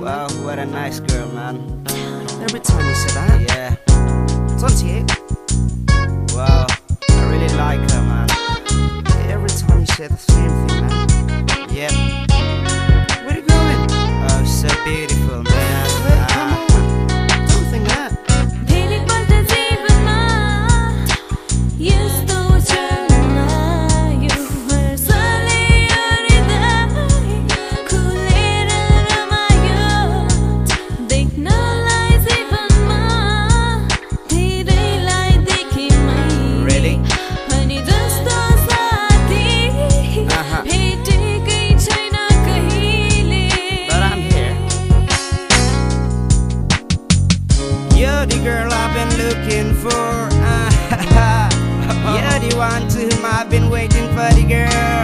Wow, what a nice girl, man. Every time you say that, Yeah. it's on to you. Wow, I really like her, man. Every time you say the same thing, man. Yep. Where you going? Oh, so beautiful, man. Wait, come on. Don't think that. Really? But I'm here. You're the girl I've been looking for. You're the one to whom I've been waiting for, the girl.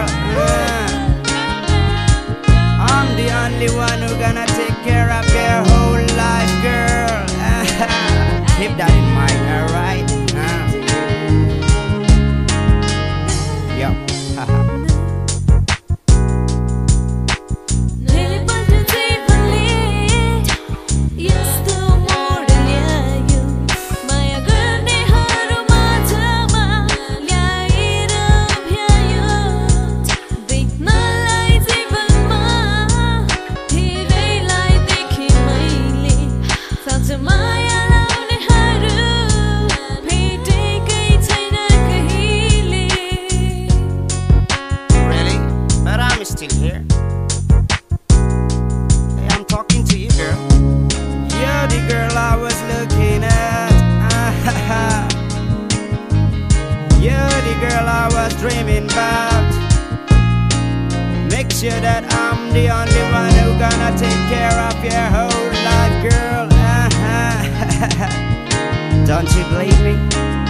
I'm the only one who gonna take care of your whole life, girl. Keep that in mind, alright? Yup. Really? But I'm still here. Hey, I'm talking to you, girl. You're the girl I was looking at. You're the girl I was dreaming about. Make sure that I'm the only one who gonna take care of your whole life, girl. Don't you believe me?